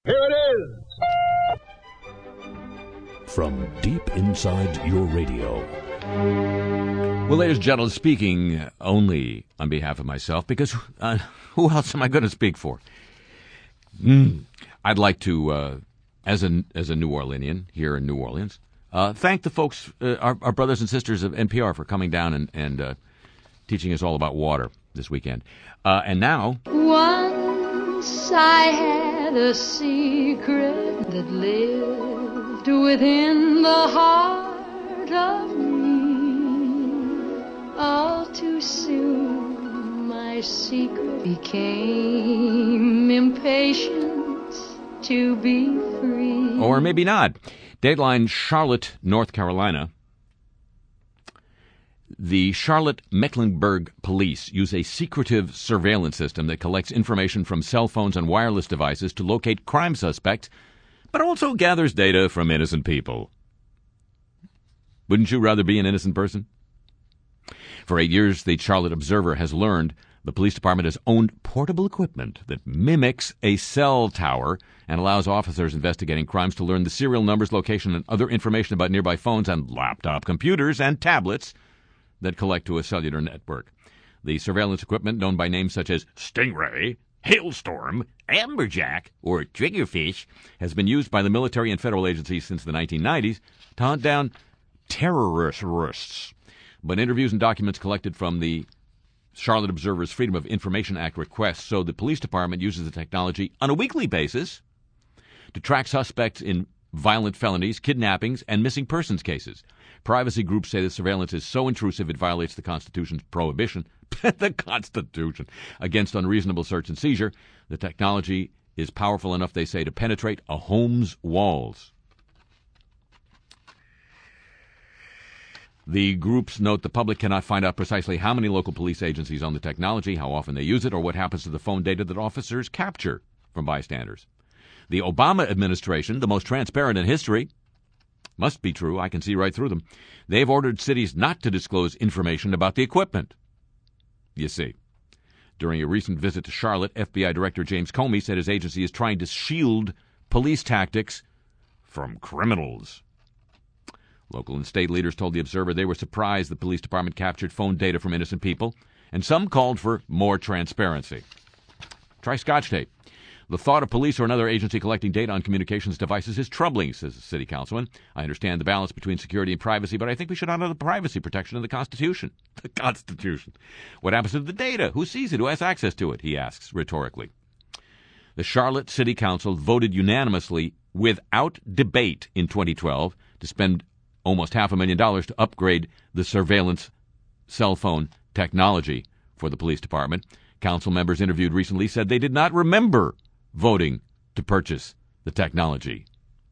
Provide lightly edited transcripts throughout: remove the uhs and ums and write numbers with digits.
Here it is! From deep inside your radio. Well, ladies and gentlemen, speaking only on behalf of myself, because who else am I going to speak for? I'd like to, as a New Orleanian here in New Orleans, thank the folks, our brothers and sisters of NPR, for coming down and teaching us all about water this weekend. And now... Once I had a secret that lived within the heart of me. All too soon my secret became impatient to be free. Or maybe not. Dateline, Charlotte, North Carolina. The Charlotte-Mecklenburg police use a secretive surveillance system that collects information from cell phones and wireless devices to locate crime suspects, but also gathers data from innocent people. Wouldn't you rather be an innocent person? For 8 years, the Charlotte Observer has learned the police department has owned portable equipment that mimics a cell tower and allows officers investigating crimes to learn the serial numbers, location, and other information about nearby phones and laptop computers and tablets that collect to a cellular network. The surveillance equipment, known by names such as Stingray, Hailstorm, Amberjack, or Triggerfish, has been used by the military and federal agencies since the 1990s to hunt down terrorists. But interviews and documents collected from the Charlotte Observer's Freedom of Information Act requests, so the police department uses the technology on a weekly basis to track suspects in violent felonies, kidnappings, and missing persons cases. Privacy groups say the surveillance is so intrusive it violates the Constitution's prohibition, the Constitution, against unreasonable search and seizure. The technology is powerful enough, they say, to penetrate a home's walls. The groups note the public cannot find out precisely how many local police agencies own the technology, how often they use it, or what happens to the phone data that officers capture from bystanders. The Obama administration, the most transparent in history, must be true, I can see right through them. They've ordered cities not to disclose information about the equipment. You see, during a recent visit to Charlotte, FBI Director James Comey said his agency is trying to shield police tactics from criminals. Local and state leaders told the Observer they were surprised the police department captured phone data from innocent people, and some called for more transparency. Try Scotch tape. The thought of police or another agency collecting data on communications devices is troubling, says the city councilman. I understand the balance between security and privacy, but I think we should honor the privacy protection of the Constitution. The Constitution. What happens to the data? Who sees it? Who has access to it? He asks rhetorically. The Charlotte City Council voted unanimously without debate in 2012 to spend almost $500,000 to upgrade the surveillance cell phone technology for the police department. Council members interviewed recently said they did not remember voting to purchase the technology.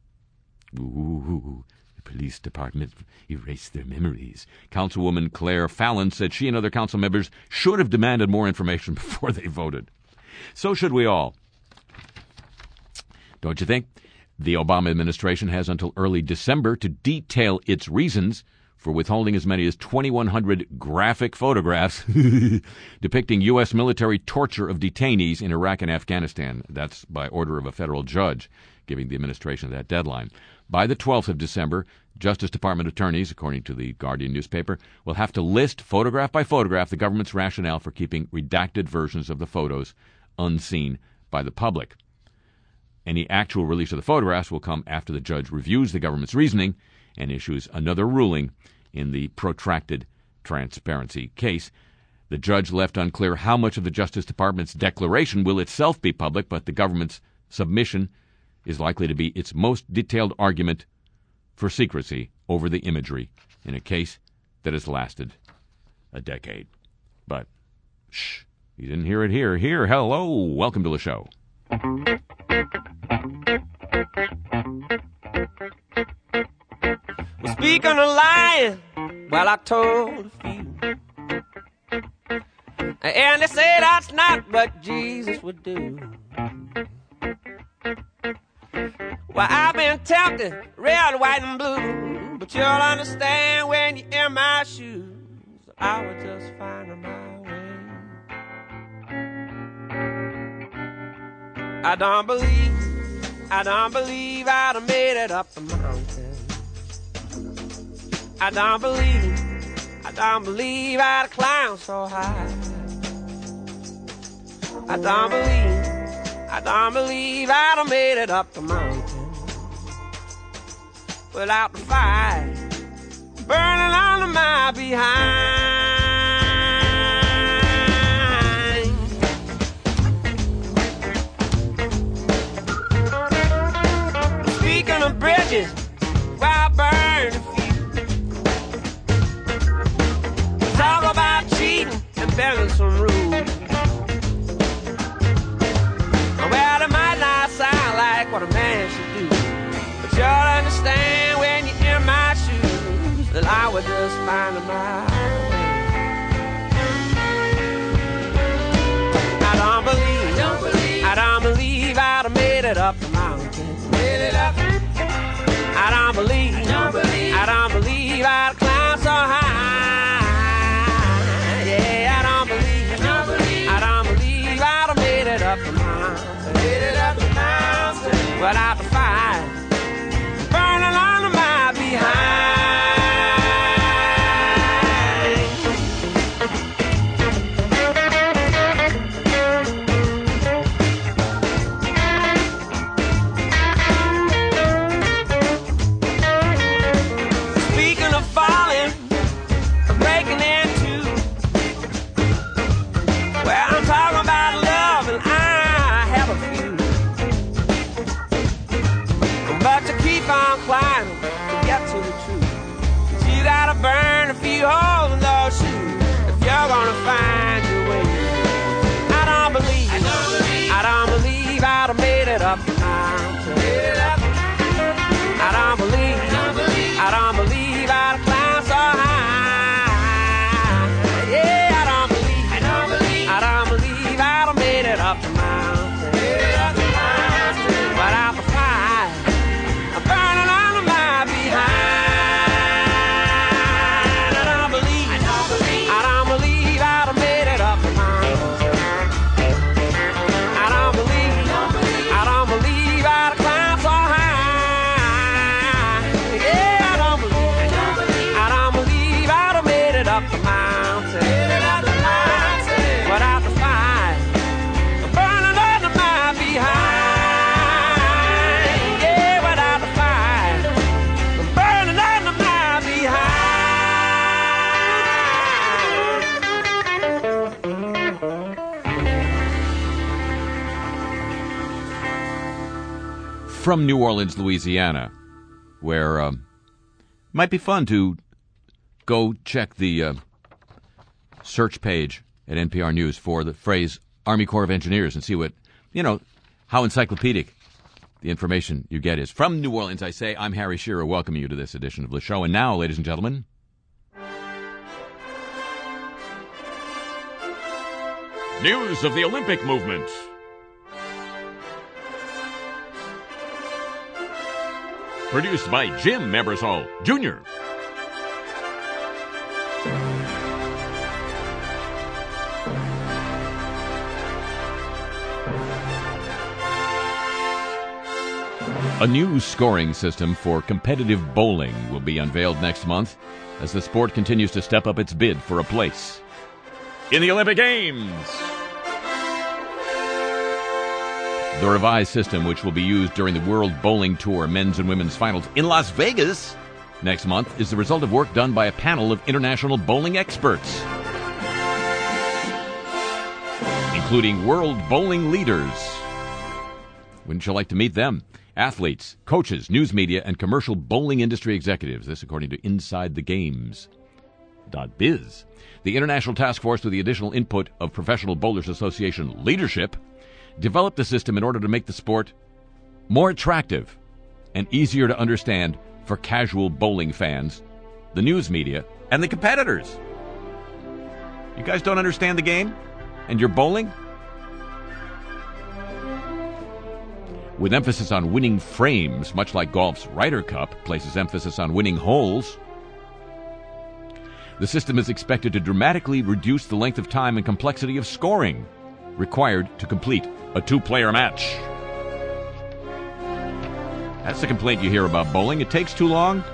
Ooh, the police department erased their memories. Councilwoman Claire Fallon said she and other council members should have demanded more information before they voted. So should we all. Don't you think? The Obama administration has until early December to detail its reasons for withholding as many as 2,100 graphic photographs depicting U.S. military torture of detainees in Iraq and Afghanistan. That's by order of a federal judge, giving the administration that deadline. By the 12th of December, Justice Department attorneys, according to the Guardian newspaper, will have to list photograph by photograph the government's rationale for keeping redacted versions of the photos unseen by the public. Any actual release of the photographs will come after the judge reviews the government's reasoning and issues another ruling in the protracted transparency case. The judge left unclear how much of the Justice Department's declaration will itself be public, but the government's submission is likely to be its most detailed argument for secrecy over the imagery in a case that has lasted a decade. But, shh, you didn't hear it here. Here, hello, welcome to the show. Well, speaking of lying, well, I told a few. And they say that's not what Jesus would do. Well, I've been tempted, red, white, and blue. But you'll understand when you're in my shoes. I was just finding my way. I don't believe I don't believe I'd have made it up the mountain. I don't believe I'd have climbed so high. I don't believe I'd have made it up the mountain without the fire burning under my behind. Speaking of bridges, where I burned a few. Talk about cheating and bending some rules. Well, it might not sound like what a man should do, but you'll understand when you're in my shoes that I was just finding my way. I don't believe I'd have made it up the mountain. I don't believe I'd have climbed so high. Yeah, I don't believe I'd have made it up the mountain. Without the fire burning under my behind. Speaking of falling, breaking into, well, I'm talking about love, and I have a few. But to keep on climbing to get to the truth, 'cause you gotta burn a few holes in those shoes if you're gonna find your way. I don't believe I'd have made it up the mountain. I don't believe I'd have climbed so high. Yeah, I don't believe I'd have made it up the mountain. Without the fire burning under my behind. I don't believe I'd have made it up the mountain. I don't believe I'd have climbed so high. Yeah, I don't believe I'd have made it up the mountain. Without the fire burning under my behind. From New Orleans, Louisiana, where might be fun to go check the search page at NPR News for the phrase Army Corps of Engineers and see what, how encyclopedic the information you get is. From New Orleans, I say, I'm Harry Shearer, welcoming you to this edition of the show. And now, ladies and gentlemen, news of the Olympic movement. Produced by Jim Ebersol, Jr. A new scoring system for competitive bowling will be unveiled next month as the sport continues to step up its bid for a place in the Olympic Games. The revised system, which will be used during the World Bowling Tour men's and women's finals in Las Vegas next month, is the result of work done by a panel of international bowling experts, including world bowling leaders. Wouldn't you like to meet them? Athletes, coaches, news media, and commercial bowling industry executives. This according to InsideTheGames.biz. The International Task Force, with the additional input of Professional Bowlers Association leadership, developed the system in order to make the sport more attractive and easier to understand for casual bowling fans, the news media, and the competitors. You guys don't understand the game? And you're bowling? With emphasis on winning frames, much like golf's Ryder Cup places emphasis on winning holes, the system is expected to dramatically reduce the length of time and complexity of scoring required to complete a two-player match. That's the complaint you hear about bowling. It takes too long.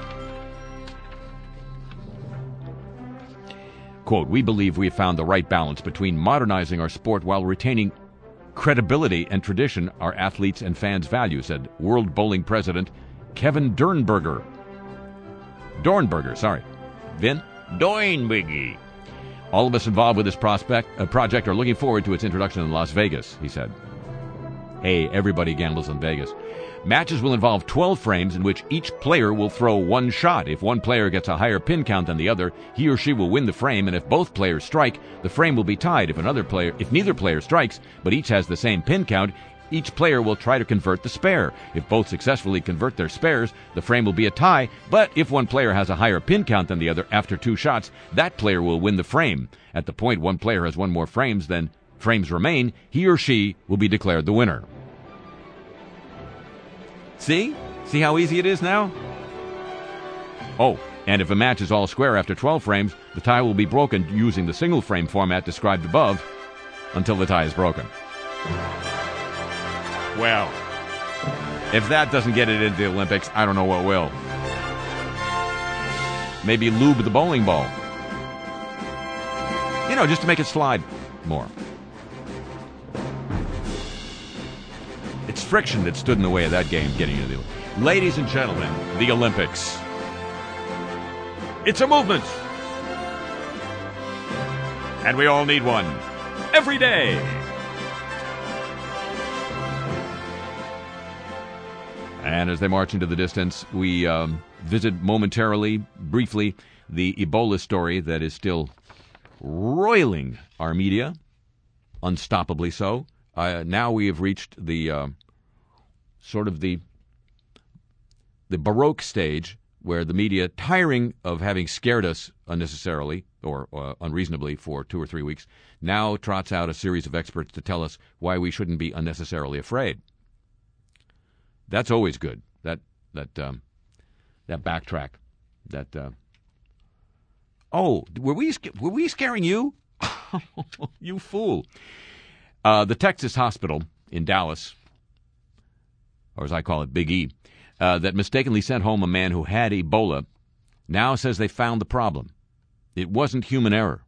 Quote, we believe we have found the right balance between modernizing our sport while retaining credibility and tradition our athletes and fans value, said World Bowling President Kevin Dornberger. Vin? Dornberger. All of us involved with this project are looking forward to its introduction in Las Vegas, he said. Hey, everybody gambles in Vegas. Matches will involve 12 frames in which each player will throw one shot. If one player gets a higher pin count than the other, he or she will win the frame, and if both players strike, the frame will be tied. If neither player strikes, but each has the same pin count, each player will try to convert the spare. If both successfully convert their spares, the frame will be a tie, but if one player has a higher pin count than the other after 2 shots, that player will win the frame. At the point one player has 1 more frames than frames remain, he or she will be declared the winner. See? See how easy it is now? Oh, and if a match is all square after 12 frames, the tie will be broken using the single frame format described above until the tie is broken. Well, if that doesn't get it into the Olympics, I don't know what will. Maybe lube the bowling ball. You know, just to make it slide more. It's friction that stood in the way of that game getting into the Olympics. Ladies and gentlemen, the Olympics. It's a movement. And we all need one. Every day. And as they march into the distance, we visit momentarily, briefly, the Ebola story that is still roiling our media, unstoppably so. Now we have reached the sort of the Baroque stage where the media, tiring of having scared us unnecessarily or unreasonably for 2 or 3 weeks, now trots out a series of experts to tell us why we shouldn't be unnecessarily afraid. That's always good. That backtrack. Oh, were we scaring you? You fool. The Texas hospital in Dallas, or as I call it, Big E, that mistakenly sent home a man who had Ebola, now says they found the problem. It wasn't human error.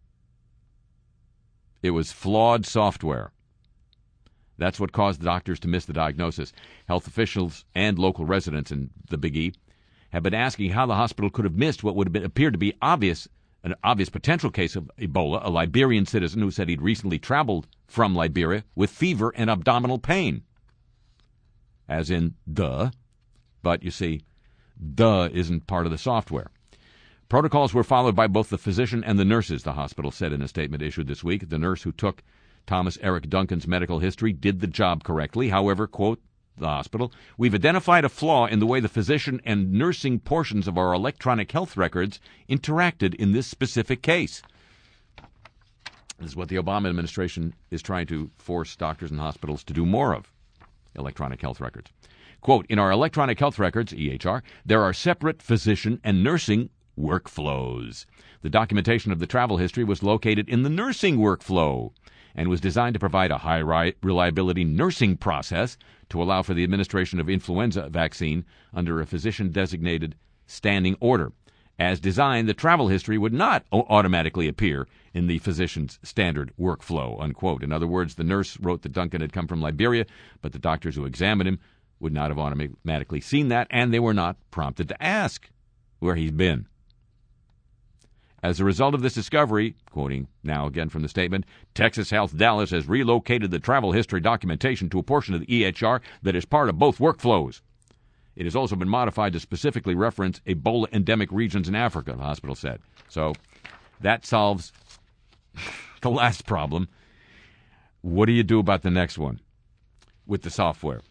It was flawed software. That's what caused the doctors to miss the diagnosis. Health officials and local residents in the Big E have been asking how the hospital could have missed what would have appeared to be an obvious potential case of Ebola, a Liberian citizen who said he'd recently traveled from Liberia with fever and abdominal pain. As in, duh. But you see, duh isn't part of the software. Protocols were followed by both the physician and the nurses, the hospital said in a statement issued this week. The nurse who took Thomas Eric Duncan's medical history did the job correctly. However, quote, the hospital, we've identified a flaw in the way the physician and nursing portions of our electronic health records interacted in this specific case. This is what the Obama administration is trying to force doctors and hospitals to do more of, electronic health records. Quote, in our electronic health records, EHR, there are separate physician and nursing workflows. The documentation of the travel history was located in the nursing workflow and was designed to provide a high reliability nursing process to allow for the administration of influenza vaccine under a physician-designated standing order. As designed, the travel history would not automatically appear in the physician's standard workflow, unquote. In other words, the nurse wrote that Duncan had come from Liberia, but the doctors who examined him would not have automatically seen that, and they were not prompted to ask where he's been. As a result of this discovery, quoting now again from the statement, Texas Health Dallas has relocated the travel history documentation to a portion of the EHR that is part of both workflows. It has also been modified to specifically reference Ebola endemic regions in Africa, the hospital said. So that solves the last problem. What do you do about the next one with the software?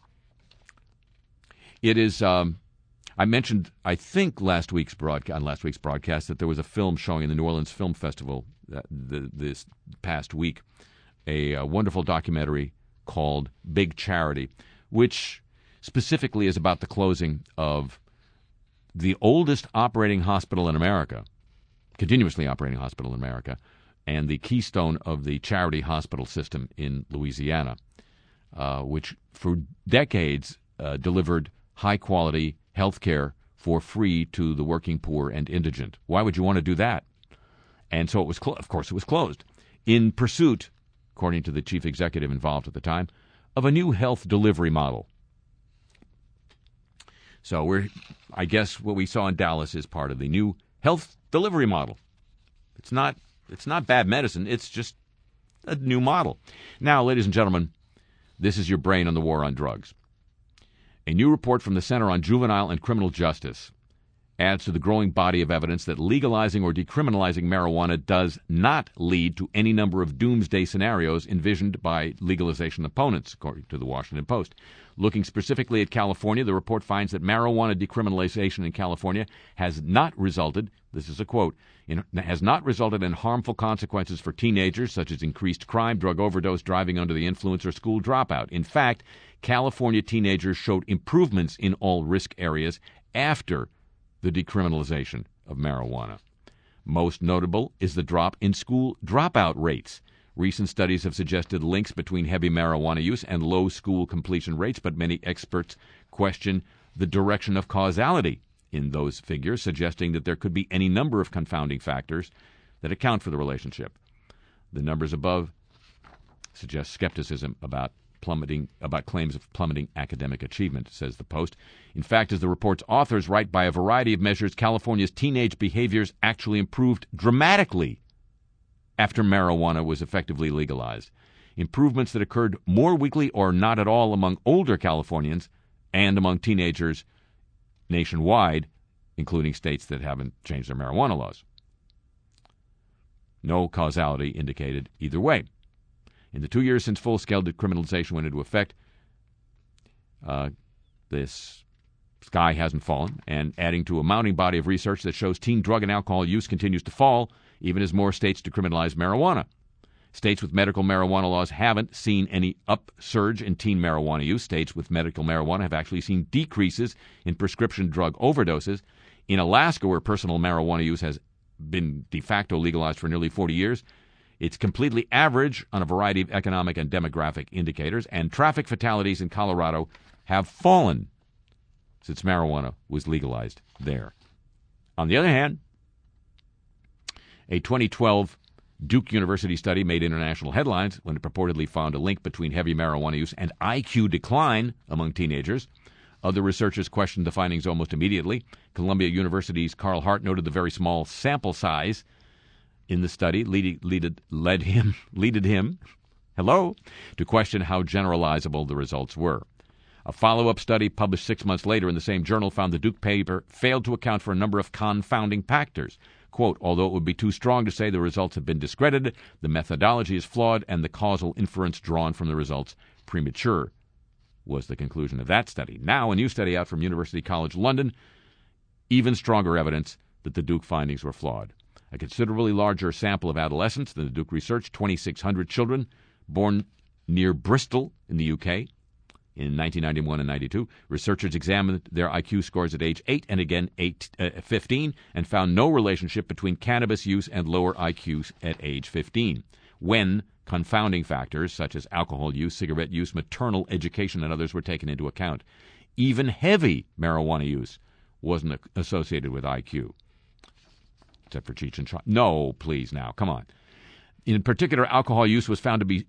It is... I mentioned, I think, on last week's broadcast that there was a film showing in the New Orleans Film Festival this past week, a wonderful documentary called Big Charity, which specifically is about the closing of the oldest operating hospital in America, continuously operating hospital in America, and the keystone of the charity hospital system in Louisiana, which for decades delivered high-quality health care for free to the working poor and indigent. Why would you want to do that? And so it was, of course, it was closed in pursuit, according to the chief executive involved at the time, of a new health delivery model. So I guess what we saw in Dallas is part of the new health delivery model. It's not bad medicine. It's just a new model. Now, ladies and gentlemen, this is your brain on the war on drugs. A new report from the Center on Juvenile and Criminal Justice adds to the growing body of evidence that legalizing or decriminalizing marijuana does not lead to any number of doomsday scenarios envisioned by legalization opponents, according to the Washington Post. Looking specifically at California, the report finds that marijuana decriminalization in California has not resulted, this is a quote, has not resulted in harmful consequences for teenagers, such as increased crime, drug overdose, driving under the influence, or school dropout. In fact, California teenagers showed improvements in all risk areas after the decriminalization of marijuana. Most notable is the drop in school dropout rates. Recent studies have suggested links between heavy marijuana use and low school completion rates, but many experts question the direction of causality in those figures, suggesting that there could be any number of confounding factors that account for the relationship. The numbers above suggest skepticism about claims of plummeting academic achievement, says the Post. In fact, as the report's authors write, by a variety of measures, California's teenage behaviors actually improved dramatically after marijuana was effectively legalized. Improvements that occurred more weakly or not at all among older Californians and among teenagers nationwide, including states that haven't changed their marijuana laws. No causality indicated either way. In the 2 years since full-scale decriminalization went into effect, this sky hasn't fallen, and adding to a mounting body of research that shows teen drug and alcohol use continues to fall, even as more states decriminalize marijuana. States with medical marijuana laws haven't seen any upsurge in teen marijuana use. States with medical marijuana have actually seen decreases in prescription drug overdoses. In Alaska, where personal marijuana use has been de facto legalized for nearly 40 years, it's completely average on a variety of economic and demographic indicators, and traffic fatalities in Colorado have fallen since marijuana was legalized there. On the other hand, a 2012 Duke University study made international headlines when it purportedly found a link between heavy marijuana use and IQ decline among teenagers. Other researchers questioned the findings almost immediately. Columbia University's Carl Hart noted the very small sample size in the study led him to question how generalizable the results were. A follow-up study published 6 months later in the same journal found the Duke paper failed to account for a number of confounding factors. Quote, although it would be too strong to say the results have been discredited, the methodology is flawed and the causal inference drawn from the results premature, was the conclusion of that study. Now, a new study out from University College London, even stronger evidence that the Duke findings were flawed. A considerably larger sample of adolescents than the Duke research, 2,600 children born near Bristol in the UK in 1991 and 92. Researchers examined their IQ scores at age 8 and again 15 and found no relationship between cannabis use and lower IQs at age 15. When confounding factors such as alcohol use, cigarette use, maternal education, and others were taken into account. Even heavy marijuana use wasn't associated with IQ. Except for Cheech and Chong. No, please now, come on. In particular, alcohol use was found to be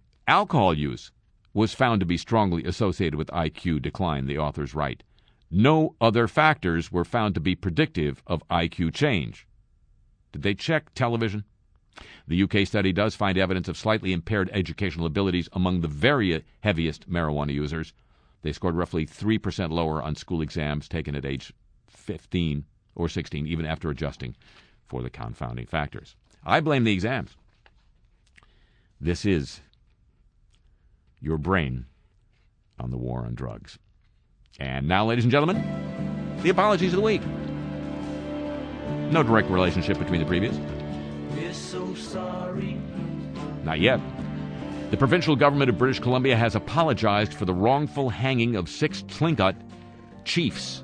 strongly associated with IQ decline, the authors write. No other factors were found to be predictive of IQ change. Did they check television? The UK study does find evidence of slightly impaired educational abilities among the very heaviest marijuana users. They scored roughly 3% lower on school exams taken at age 15 or 16, even after adjusting for the confounding factors. I blame the exams. This is your brain on the war on drugs. And now, ladies and gentlemen, the apologies of the week. No direct relationship between the previous. We're so sorry. Not yet. The provincial government of British Columbia has apologized for the wrongful hanging of 6 Tlingit chiefs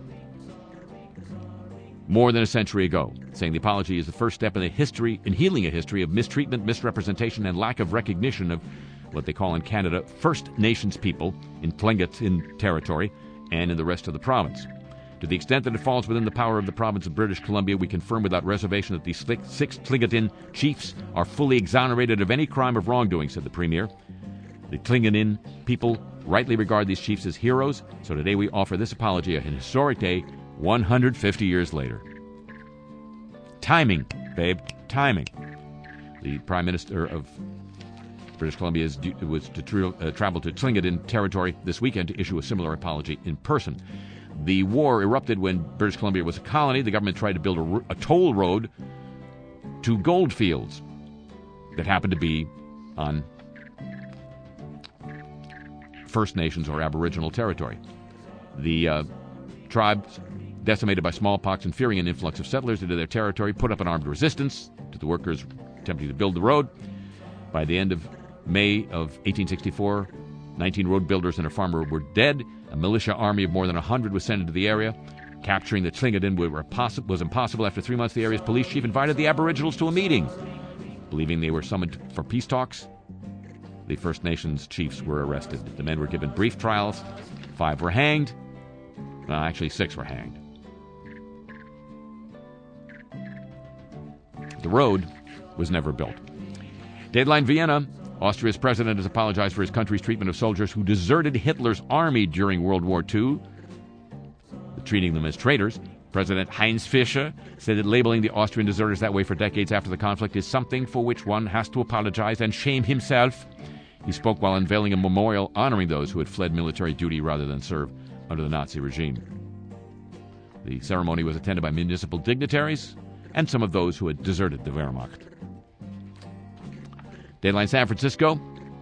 more than a century ago, saying the apology is the first step in healing a history of mistreatment, misrepresentation, and lack of recognition of what they call in Canada First Nations people in Tlingit territory and in the rest of the province. To the extent that it falls within the power of the province of British Columbia, we confirm without reservation that these 6 Tlingit chiefs are fully exonerated of any crime of wrongdoing, said the Premier. The Tlingit people rightly regard these chiefs as heroes, so today we offer this apology, a historic day, 150 years later. Timing, babe, timing. The Prime Minister of British Columbia was to travel to Tlingit territory this weekend to issue a similar apology in person. The war erupted when British Columbia was a colony. The government tried to build a toll road to gold fields that happened to be on First Nations or Aboriginal territory. The tribes, decimated by smallpox and fearing an influx of settlers into their territory, put up an armed resistance to the workers attempting to build the road. By the end of May of 1864, 19 road builders and a farmer were dead. A militia army of more than 100 was sent into the area. Capturing the Tlingit was impossible. After 3 months, the area's police chief invited the Aboriginals to a meeting. Believing they were summoned for peace talks, the First Nations chiefs were arrested. The men were given brief trials. 5 were hanged. Well, actually, 6 were hanged. The road was never built. Deadline Vienna. Austria's president has apologized for his country's treatment of soldiers who deserted Hitler's army during World War II, treating them as traitors. President Heinz Fischer said that labeling the Austrian deserters that way for decades after the conflict is something for which one has to apologize and shame himself. He spoke while unveiling a memorial honoring those who had fled military duty rather than serve under the Nazi regime. The ceremony was attended by municipal dignitaries and some of those who had deserted the Wehrmacht. Deadline San Francisco.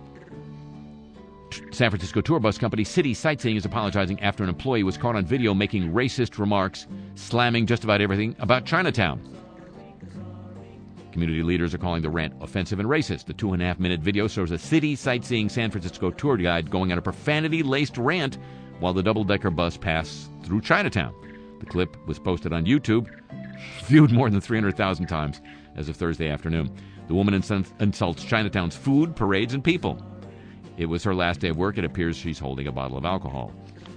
San Francisco tour bus company City Sightseeing is apologizing after an employee was caught on video making racist remarks, slamming just about everything about Chinatown. Community leaders are calling the rant offensive and racist. The 2.5-minute video shows a City Sightseeing San Francisco tour guide going on a profanity-laced rant while the double-decker bus passed through Chinatown. The clip was posted on YouTube, viewed more than 300,000 times as of Thursday afternoon. The woman insults Chinatown's food, parades, and people. It was her last day of work. It appears she's holding a bottle of alcohol.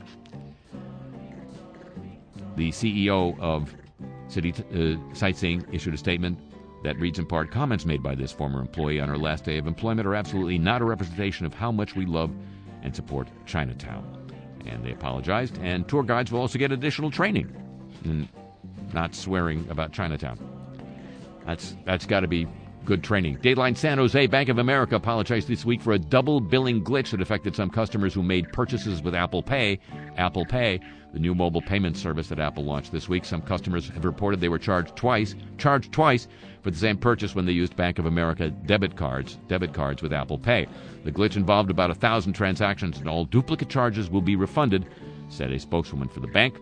The CEO of City Sightseeing issued a statement that reads in part, comments made by this former employee on her last day of employment are absolutely not a representation of how much we love and support Chinatown. And they apologized, and tour guides will also get additional training in not swearing about Chinatown. That's got to be good training. Dateline San Jose. Bank of America apologized this week for a double billing glitch that affected some customers who made purchases with Apple Pay. Apple Pay, the new mobile payment service that Apple launched this week. Some customers have reported they were charged twice for the same purchase when they used Bank of America debit cards with Apple Pay. The glitch involved about 1,000 transactions, and all duplicate charges will be refunded, said a spokeswoman for the bank.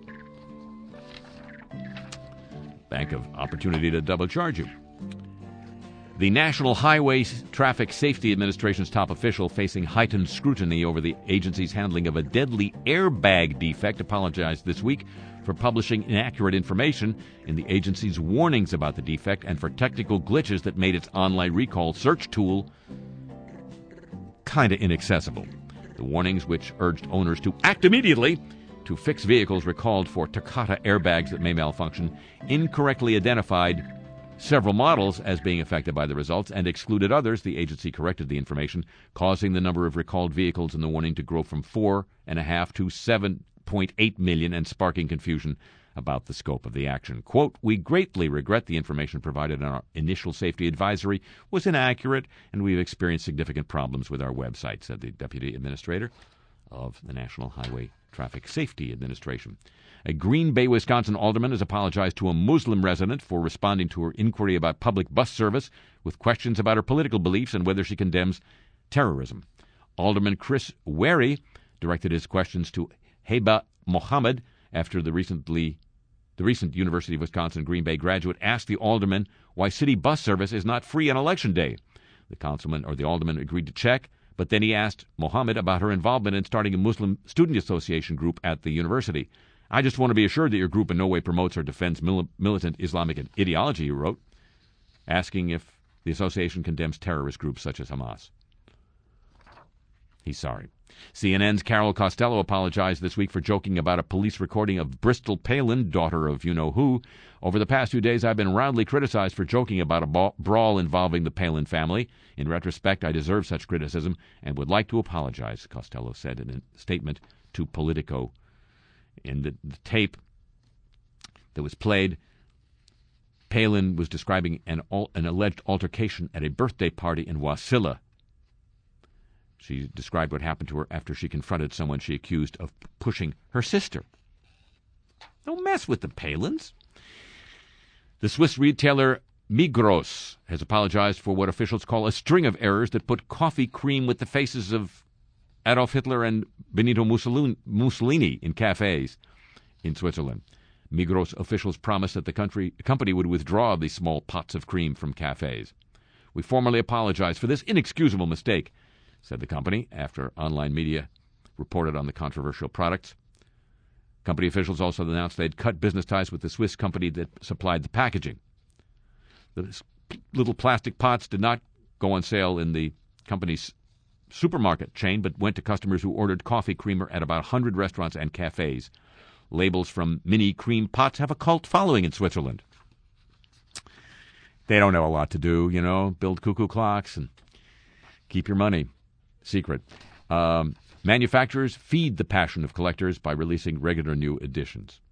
Bank of opportunity to double charge you. The National Highway Traffic Safety Administration's top official, facing heightened scrutiny over the agency's handling of a deadly airbag defect, apologized this week for publishing inaccurate information in the agency's warnings about the defect and for technical glitches that made its online recall search tool kind of inaccessible. The warnings, which urged owners to act immediately to fix vehicles recalled for Takata airbags that may malfunction, incorrectly identified several models as being affected by the results and excluded others. The agency corrected the information, causing the number of recalled vehicles in the warning to grow from 4.5 to 7.8 million and sparking confusion about the scope of the action. Quote, we greatly regret the information provided in our initial safety advisory was inaccurate, and we've experienced significant problems with our website, said the Deputy Administrator of the National Highway Traffic Safety Administration. A Green Bay, Wisconsin alderman has apologized to a Muslim resident for responding to her inquiry about public bus service with questions about her political beliefs and whether she condemns terrorism. Alderman Chris Wary directed his questions to Heba Mohammed after the recent University of Wisconsin Green Bay graduate asked the alderman why city bus service is not free on Election Day. The alderman agreed to check, but then he asked Mohammed about her involvement in starting a Muslim student association group at the university. I just want to be assured that your group in no way promotes or defends militant Islamic ideology, he wrote, asking if the association condemns terrorist groups such as Hamas. He's sorry. CNN's Carol Costello apologized this week for joking about a police recording of Bristol Palin, daughter of you-know-who. Over the past 2 days, I've been roundly criticized for joking about a brawl involving the Palin family. In retrospect, I deserve such criticism and would like to apologize, Costello said in a statement to Politico. In the tape that was played, Palin was describing an alleged altercation at a birthday party in Wasilla. She described what happened to her after she confronted someone she accused of pushing her sister. Don't mess with the Palins. The Swiss retailer Migros has apologized for what officials call a string of errors that put coffee cream with the faces of Adolf Hitler and Benito Mussolini in cafes in Switzerland. Migros officials promised that the company would withdraw the small pots of cream from cafes. We formally apologize for this inexcusable mistake, said the company after online media reported on the controversial products. Company officials also announced they'd cut business ties with the Swiss company that supplied the packaging. The little plastic pots did not go on sale in the company's supermarket chain, but went to customers who ordered coffee creamer at about 100 restaurants and cafes. Labels from mini cream pots have a cult following in Switzerland. They don't know a lot to do, build cuckoo clocks and keep your money secret. Manufacturers feed the passion of collectors by releasing regular new editions.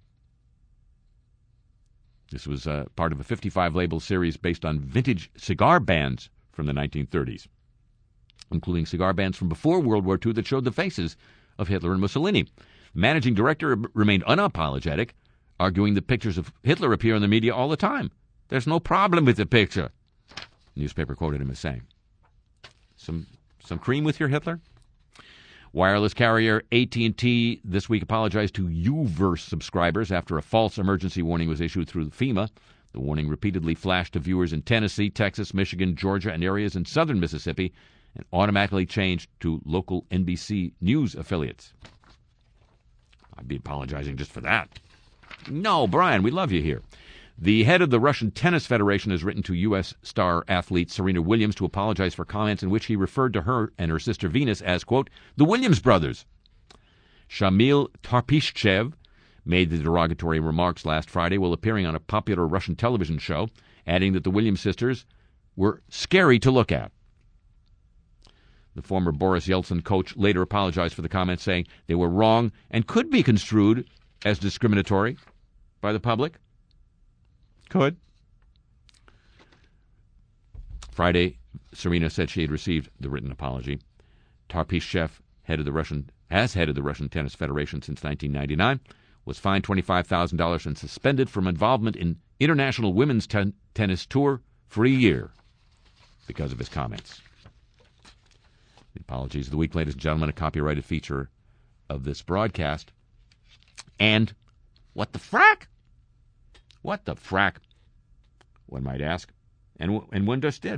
This was part of a 55-label series based on vintage cigar bands from the 1930s, including cigar bands from before World War II that showed the faces of Hitler and Mussolini. The managing director remained unapologetic, arguing that pictures of Hitler appear in the media all the time. There's no problem with the picture, the newspaper quoted him as saying. Some cream with your Hitler? Wireless carrier AT&T this week apologized to U-verse subscribers after a false emergency warning was issued through FEMA. The warning repeatedly flashed to viewers in Tennessee, Texas, Michigan, Georgia, and areas in southern Mississippi, and automatically changed to local NBC News affiliates. I'd be apologizing just for that. No, Brian, we love you here. The head of the Russian Tennis Federation has written to U.S. star athlete Serena Williams to apologize for comments in which he referred to her and her sister Venus as, quote, the Williams brothers. Shamil Tarpishchev made the derogatory remarks last Friday while appearing on a popular Russian television show, adding that the Williams sisters were scary to look at. The former Boris Yeltsin coach later apologized for the comments, saying they were wrong and could be construed as discriminatory by the public. Could. Friday, Serena said she had received the written apology. Tarpishchev, headed the Russian Tennis Federation since 1999, was fined $25,000 and suspended from involvement in International Women's Tennis Tour for a year because of his comments. The apologies of the week, ladies and gentlemen, a copyrighted feature of this broadcast. And what the frack? What the frack, one might ask, and one just did.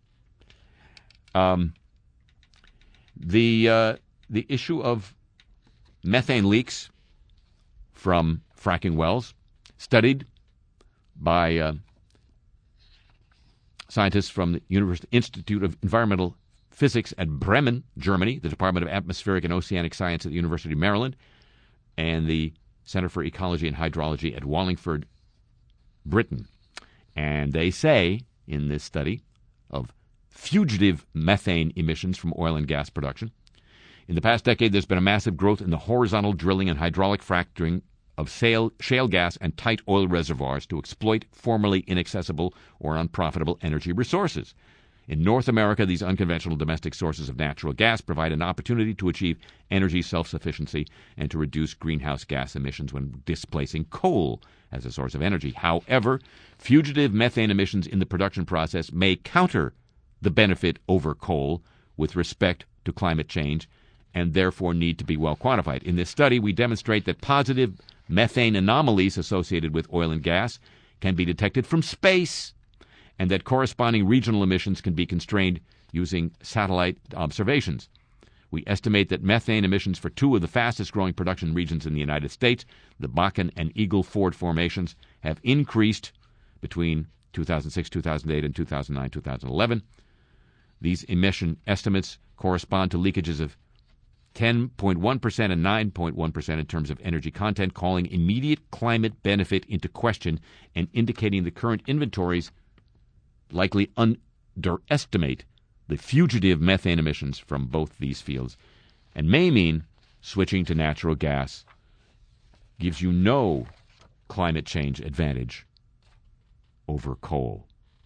The issue of methane leaks from fracking wells, studied by scientists from the University Institute of Environmental Physics at Bremen, Germany, the Department of Atmospheric and Oceanic Science at the University of Maryland, and the Center for Ecology and Hydrology at Wallingford, Britain. And they say in this study of fugitive methane emissions from oil and gas production, in the past decade there's been a massive growth in the horizontal drilling and hydraulic fracturing of shale gas and tight oil reservoirs to exploit formerly inaccessible or unprofitable energy resources. In North America, these unconventional domestic sources of natural gas provide an opportunity to achieve energy self-sufficiency and to reduce greenhouse gas emissions when displacing coal as a source of energy. However, fugitive methane emissions in the production process may counter the benefit over coal with respect to climate change and therefore need to be well quantified. In this study, we demonstrate that positive methane anomalies associated with oil and gas can be detected from space, and that corresponding regional emissions can be constrained using satellite observations. We estimate that methane emissions for two of the fastest-growing production regions in the United States, the Bakken and Eagle Ford formations, have increased between 2006, 2008, and 2009, 2011. These emission estimates correspond to leakages of 10.1% and 9.1% in terms of energy content, calling immediate climate benefit into question and indicating the current inventories likely underestimate the fugitive methane emissions from both these fields, and may mean switching to natural gas gives you no climate change advantage over coal.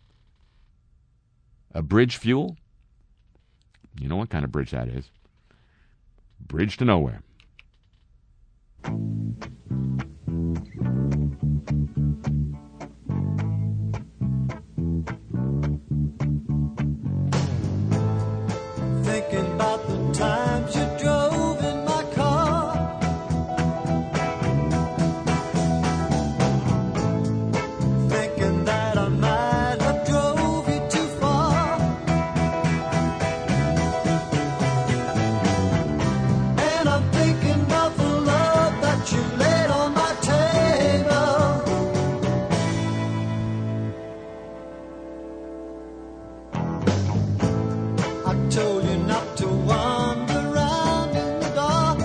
A bridge fuel? You know what kind of bridge that is. Bridge to nowhere. Thinking about the times you drove in my car, thinking that I might have drove you too far, and I'm thinking of the love that you laid on my table. I told you not to wander around in the dark.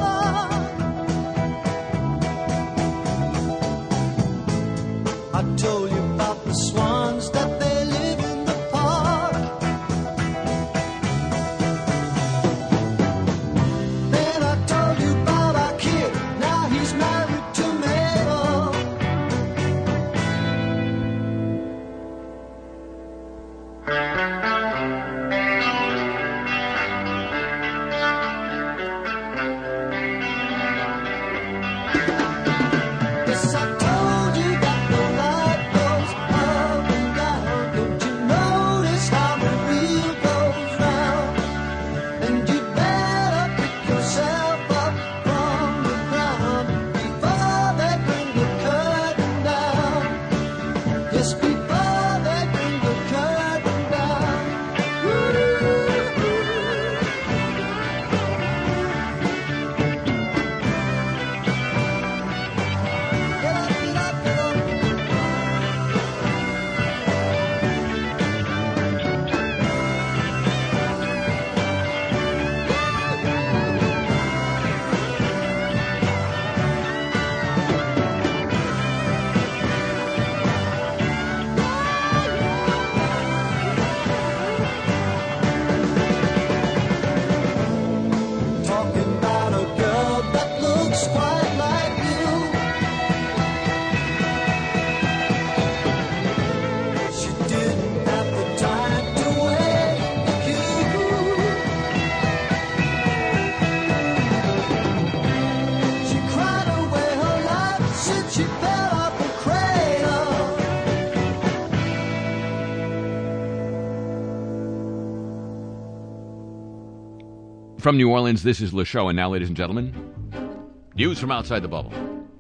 I told you about the swans that they live in the park. Then I told you about our kid. Now he's married to Mabel. Yes, I told you that the light goes up and down. Don't you notice how the wheel goes round? And you better pick yourself up from the ground before they bring the curtain down. Yes, before they bring the curtain down. Talking about a girl that looks quite like you. She didn't have the time to wait the queue. She cried away her life since she fell off the cradle. From New Orleans, this is Le Show, and now, ladies and gentlemen, news from outside the bubble.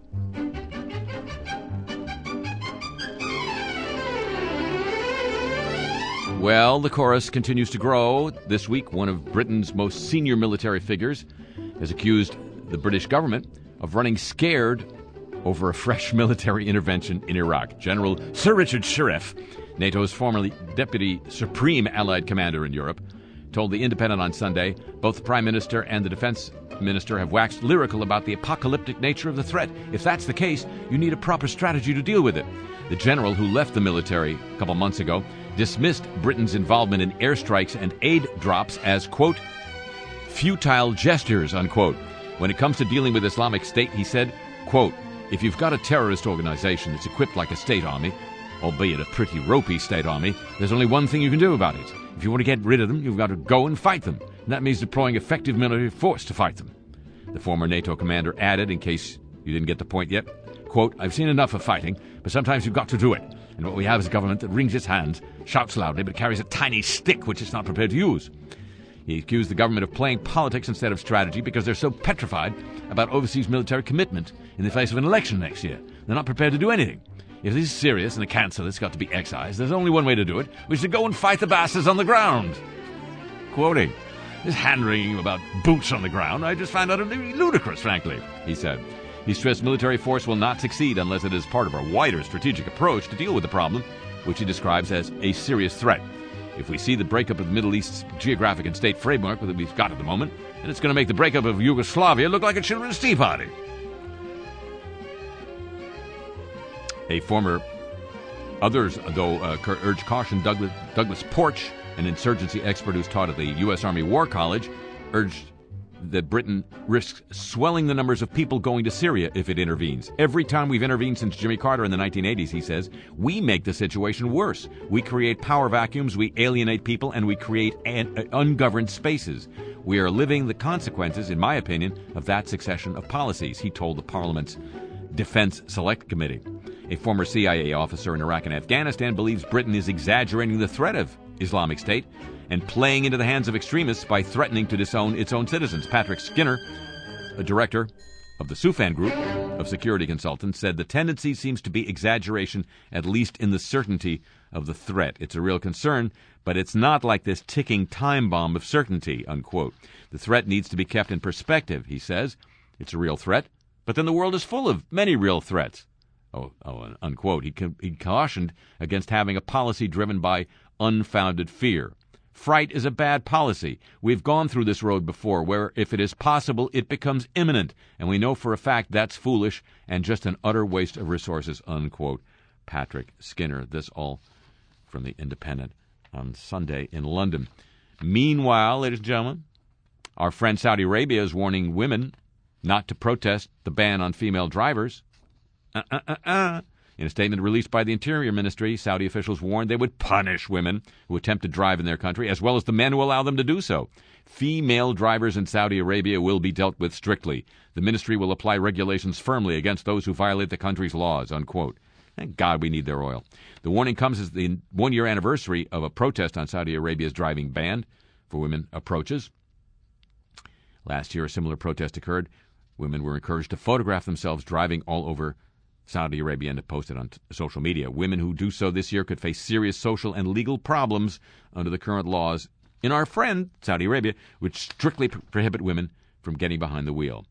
Well, the chorus continues to grow. This week, one of Britain's most senior military figures has accused the British government of running scared over a fresh military intervention in Iraq. General Sir Richard Shirreff, NATO's formerly Deputy Supreme Allied Commander in Europe, told The Independent on Sunday both the Prime Minister and the Defense Minister have waxed lyrical about the apocalyptic nature of the threat. If that's the case, you need a proper strategy to deal with it. The general, who left the military a couple months ago, dismissed Britain's involvement in airstrikes and aid drops as, quote, futile gestures, unquote. When it comes to dealing with Islamic State, he said, quote, if you've got a terrorist organization that's equipped like a state army, albeit a pretty ropey state army, there's only one thing you can do about it. If you want to get rid of them, you've got to go and fight them. And that means deploying effective military force to fight them. The former NATO commander added, in case you didn't get the point yet, quote, I've seen enough of fighting, but sometimes you've got to do it. And what we have is a government that wrings its hands, shouts loudly, but carries a tiny stick which it's not prepared to use. He accused the government of playing politics instead of strategy because they're so petrified about overseas military commitment in the face of an election next year. They're not prepared to do anything. If this is serious and the cancer that's got to be excised, there's only one way to do it, which is to go and fight the bastards on the ground. Quoting, this hand-wringing about boots on the ground, I just find out ludicrous, frankly, he said. He stressed military force will not succeed unless it is part of a wider strategic approach to deal with the problem, which he describes as a serious threat. If we see the breakup of the Middle East's geographic and state framework that we've got at the moment, and it's going to make the breakup of Yugoslavia look like a children's tea party. Others, though, urged caution. Douglas Porch, an insurgency expert who's taught at the U.S. Army War College, urged that Britain risks swelling the numbers of people going to Syria if it intervenes. Every time we've intervened since Jimmy Carter in the 1980s, he says, we make the situation worse. We create power vacuums, we alienate people, and we create ungoverned spaces. We are living the consequences, in my opinion, of that succession of policies, he told the Parliament's Defense Select Committee. A former CIA officer in Iraq and Afghanistan believes Britain is exaggerating the threat of Islamic State and playing into the hands of extremists by threatening to disown its own citizens. Patrick Skinner, a director of the Soufan Group of security consultants, said the tendency seems to be exaggeration, at least in the certainty of the threat. It's a real concern, but it's not like this ticking time bomb of certainty, unquote. The threat needs to be kept in perspective, he says. It's a real threat, but then the world is full of many real threats. Unquote. He cautioned against having a policy driven by unfounded fear. Fright is a bad policy. We've gone through this road before, where if it is possible, it becomes imminent, and we know for a fact that's foolish and just an utter waste of resources, unquote. Patrick Skinner. This all from the Independent on Sunday in London. Meanwhile, ladies and gentlemen, our friend Saudi Arabia is warning women not to protest the ban on female drivers. In a statement released by the Interior Ministry, Saudi officials warned they would punish women who attempt to drive in their country, as well as the men who allow them to do so. Female drivers in Saudi Arabia will be dealt with strictly. The ministry will apply regulations firmly against those who violate the country's laws, unquote. Thank God we need their oil. The warning comes as the one-year anniversary of a protest on Saudi Arabia's driving ban for women approaches. Last year, a similar protest occurred. Women were encouraged to photograph themselves driving all over Saudi Arabia and to post it on social media. Women who do so this year could face serious social and legal problems under the current laws in our friend Saudi Arabia, which strictly prohibit women from getting behind the wheel.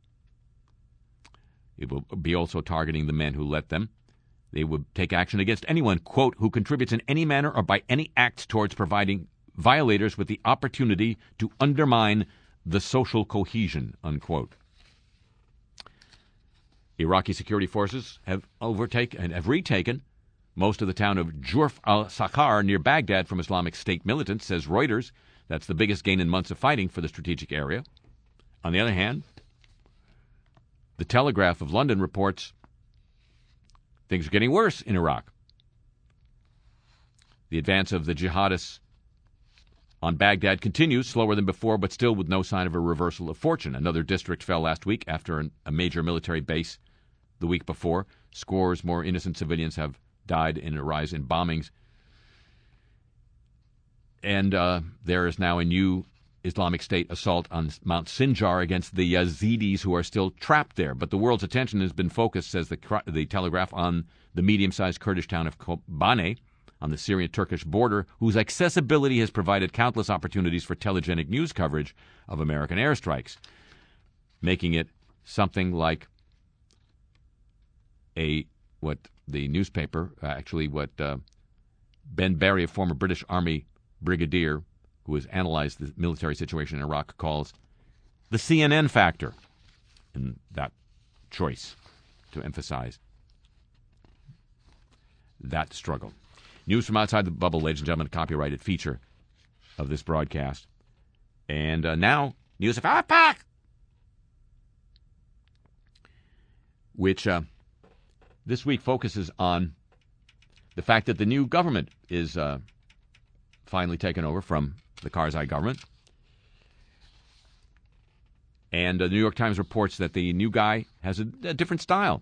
It will be also targeting the men who let them. They would take action against anyone, quote, who contributes in any manner or by any acts towards providing violators with the opportunity to undermine the social cohesion, unquote. Iraqi security forces have retaken most of the town of Jurf al-Sakhar near Baghdad from Islamic State militants, says Reuters. That's the biggest gain in months of fighting for the strategic area. On the other hand, the Telegraph of London reports things are getting worse in Iraq. The advance of the jihadists on Baghdad continues, slower than before, but still with no sign of a reversal of fortune. Another district fell last week after a major military base the week before. Scores more innocent civilians have died in a rise in bombings. And there is now a new Islamic State assault on Mount Sinjar against the Yazidis who are still trapped there. But the world's attention has been focused, says the Telegraph, on the medium-sized Kurdish town of Kobane on the Syrian-Turkish border, whose accessibility has provided countless opportunities for telegenic news coverage of American airstrikes, making it something like what Ben Barry, a former British Army brigadier who has analyzed the military situation in Iraq, calls the CNN factor in that choice to emphasize that struggle. News from outside the bubble, ladies and gentlemen, a copyrighted feature of this broadcast. And now, news of AIPAC, which this week focuses on the fact that the new government is finally taken over from the Karzai government. And the New York Times reports that the new guy has a different style.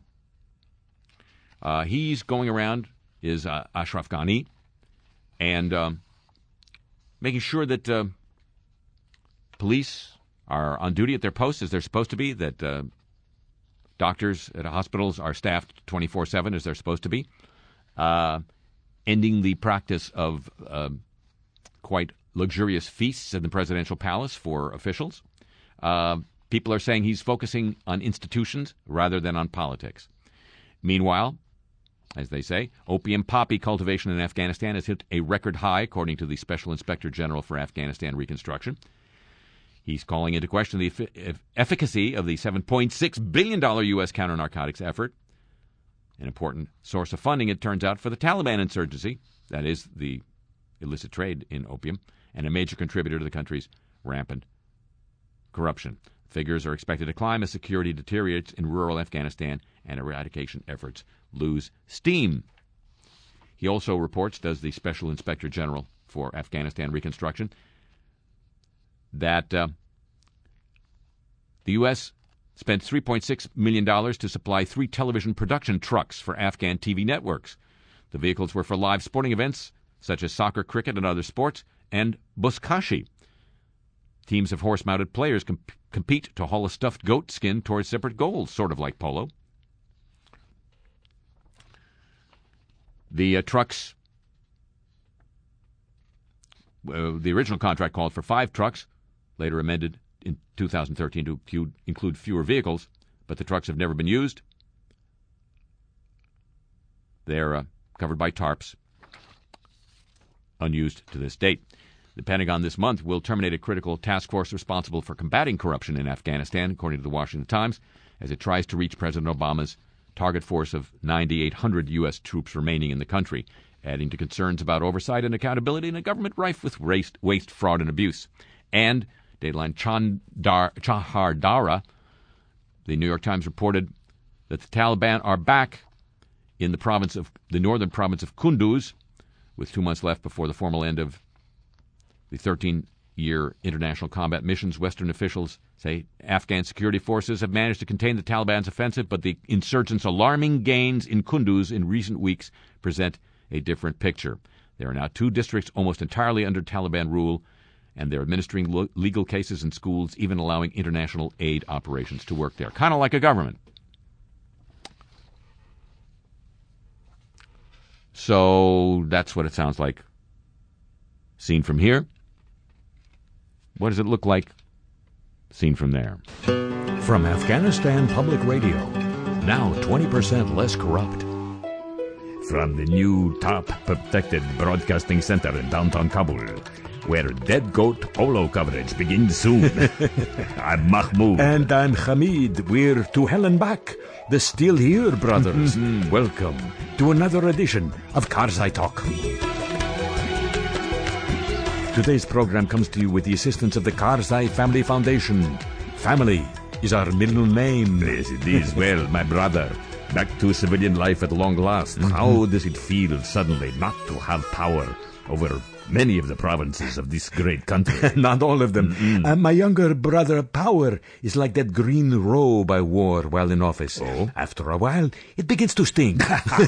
He's going around, is Ashraf Ghani, and making sure that police are on duty at their posts as they're supposed to be, that doctors at hospitals are staffed 24/7 as they're supposed to be, ending the practice of quite luxurious feasts in the presidential palace for officials. People are saying he's focusing on institutions rather than on politics. Meanwhile, as they say. Opium poppy cultivation in Afghanistan has hit a record high, according to the Special Inspector General for Afghanistan Reconstruction. He's calling into question the efficacy of the $7.6 billion U.S. counter-narcotics effort, an important source of funding, it turns out, for the Taliban insurgency, that is, the illicit trade in opium, and a major contributor to the country's rampant corruption. Figures are expected to climb as security deteriorates in rural Afghanistan and eradication efforts lose steam. He also reports, does the Special Inspector General for Afghanistan Reconstruction, that the U.S. spent $3.6 million to supply 3 television production trucks for Afghan TV networks. The vehicles were for live sporting events, such as soccer, cricket, and other sports, and buzkashi. Teams of horse-mounted players compete to haul a stuffed goat skin towards separate goals, sort of like polo. The trucks, the original contract called for 5 trucks, later amended in 2013 to include fewer vehicles, but the trucks have never been used. They're covered by tarps, unused to this date. The Pentagon this month will terminate a critical task force responsible for combating corruption in Afghanistan, according to the Washington Times, as it tries to reach President Obama's target force of 9,800 U.S. troops remaining in the country, adding to concerns about oversight and accountability in a government rife with waste, fraud, and abuse. And Dateline Chahardara, the New York Times reported that the Taliban are back in the northern province of Kunduz, with 2 months left before the formal end of the 13-year international combat missions. Western officials say Afghan security forces have managed to contain the Taliban's offensive, but the insurgents' alarming gains in Kunduz in recent weeks present a different picture. There are now 2 districts almost entirely under Taliban rule, and they're administering legal cases in schools, even allowing international aid operations to work there. Kind of like a government. So that's what it sounds like seen from here. What does it look like seen from there? From Afghanistan Public Radio, now 20% less corrupt. From the new top protected broadcasting center in downtown Kabul, where dead goat polo coverage begins soon. I'm Mahmoud. And I'm Hamid. We're to hell and back. The Still Here brothers. Welcome to another edition of Karzai Talk. Today's program comes to you with the assistance of the Karzai Family Foundation. Family is our middle name. Yes, it is. Well, my brother, back to civilian life at long last. How does it feel suddenly not to have power over many of the provinces of this great country? Not all of them. My younger brother, Power, is like that green robe I wore while in office. Oh? After a while, it begins to stink.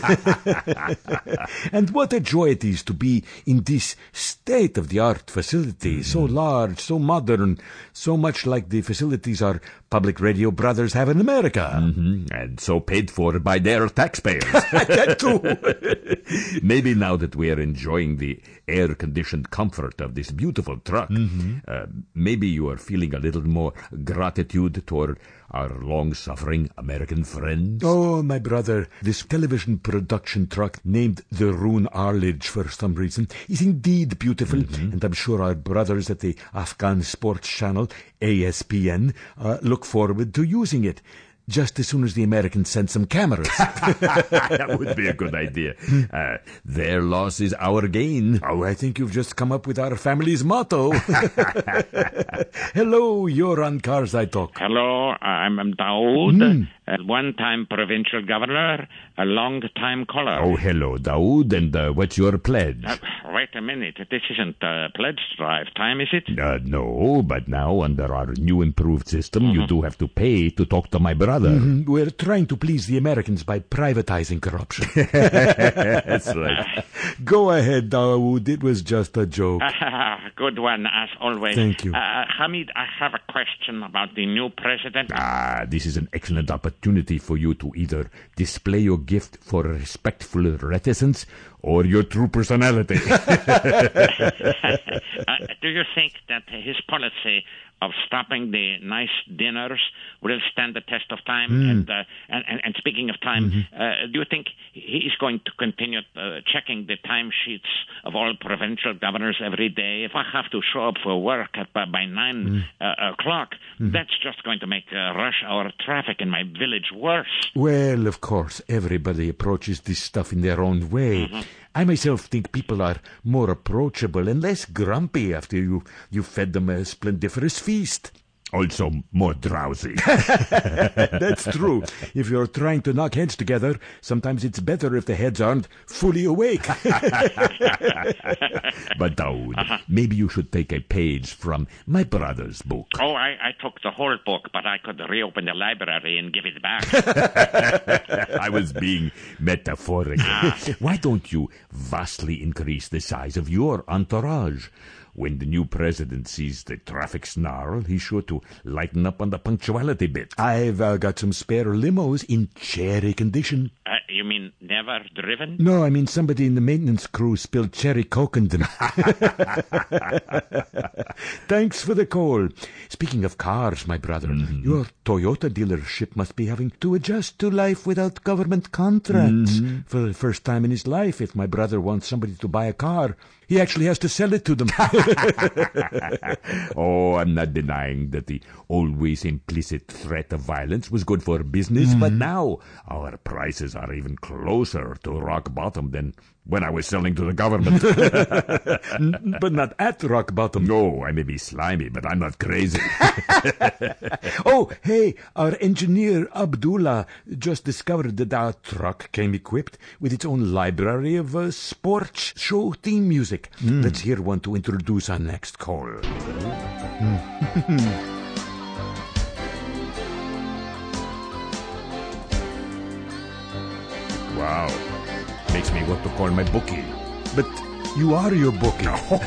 And what a joy it is to be in this state-of-the-art facility, so large, so modern, so much like the facilities our public radio brothers have in America. And so paid for by their taxpayers. That too. Maybe now that we are enjoying the air-conditioned comfort of this beautiful truck, maybe you are feeling a little more gratitude toward our long-suffering American friends. Oh, my brother, this television production truck named the Rune Arledge for some reason is indeed beautiful, and I'm sure our brothers at the Afghan Sports Channel, ASPN, look forward to using it. Just as soon as the Americans send some cameras. That would be a good idea. Their loss is our gain. Oh, I think you've just come up with our family's motto. Hello, you're on Karzai Talk. Hello, I'm Daoud, a one-time provincial governor, a long-time caller. Oh, hello, Daoud, and what's your pledge? Wait a minute, this isn't pledge drive time, is it? No, but now under our new improved system, you do have to pay to talk to my brother. We're trying to please the Americans by privatizing corruption. That's right. Go ahead, Daoud. It was just a joke. Good one, as always. Thank you. Hamid, I have a question about the new president. This is an excellent opportunity for you to either display your gift for respectful reticence or your true personality. Do you think that his policy of stopping the nice dinners will stand the test of time? And speaking of time, do you think he's going to continue checking the timesheets of all provincial governors every day? If I have to show up for work by 9 o'clock, that's just going to make rush hour traffic in my village worse. Well, of course, everybody approaches this stuff in their own way. I myself think people are more approachable and less grumpy after you fed them a splendiferous feast. Also more drowsy. That's true. If you're trying to knock heads together, sometimes it's better if the heads aren't fully awake. But Daoud, maybe you should take a page from my brother's book. Oh, I took the whole book, but I could reopen the library and give it back. I was being metaphorical. Why don't you vastly increase the size of your entourage? When the new president sees the traffic snarl, he's sure to lighten up on the punctuality bit. I've got some spare limos in cherry condition. You mean never driven? No, I mean somebody in the maintenance crew spilled cherry coke in them. Thanks for the call. Speaking of cars, my brother, your Toyota dealership must be having to adjust to life without government contracts. For the first time in his life, if my brother wants somebody to buy a car, he actually has to sell it to them. Oh, I'm not denying that the always implicit threat of violence was good for business, but now our prices are even closer to rock bottom than when I was selling to the government. But not at rock bottom. No, I may be slimy, but I'm not crazy. Oh, hey, our engineer Abdullah just discovered that our truck came equipped with its own library of sports show theme music. Let's hear one to introduce our next call. Wow. Makes me want to call my bookie. But you are your bookie.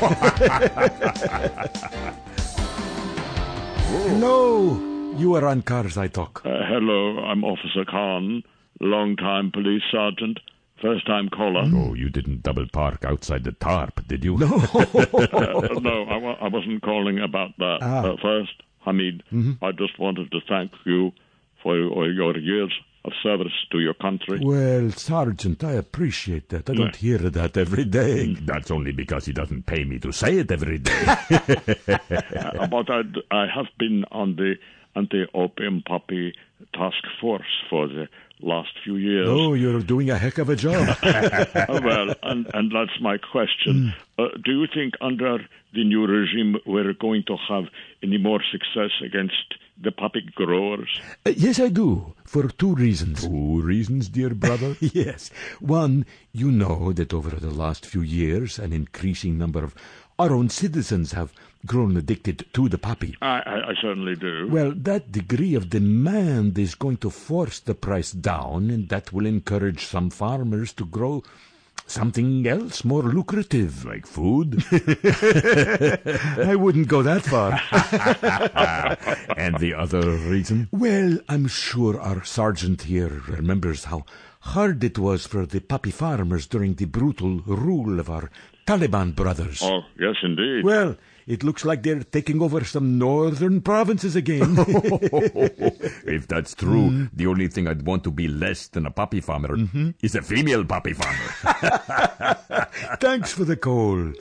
Hello, you are on Cars I Talk. Hello, I'm Officer Khan, long-time police sergeant, first-time caller. Oh, you didn't double park outside the tarp, did you? No. No, I wasn't calling about that. First, Hamid, I just wanted to thank you for your years of service to your country. Well, Sergeant, I appreciate that. I don't hear that every day. That's only because he doesn't pay me to say it every day. But I have been on the anti-opium puppy task force for the last few years. Oh, you're doing a heck of a job. Well, and that's my question. Do you think under the new regime we're going to have any more success against the puppy growers? Yes, I do, for 2 reasons. 2 reasons, dear brother? Yes. One, you know that over the last few years, an increasing number of our own citizens have grown addicted to the puppy. I certainly do. Well, that degree of demand is going to force the price down, and that will encourage some farmers to grow something else more lucrative. Like food? I wouldn't go that far. And the other reason? Well, I'm sure our sergeant here remembers how hard it was for the puppy farmers during the brutal rule of our Taliban brothers. Oh, yes, indeed. Well, it looks like they're taking over some northern provinces again. If that's true, the only thing I'd want to be less than a puppy farmer is a female puppy farmer. Thanks for the call.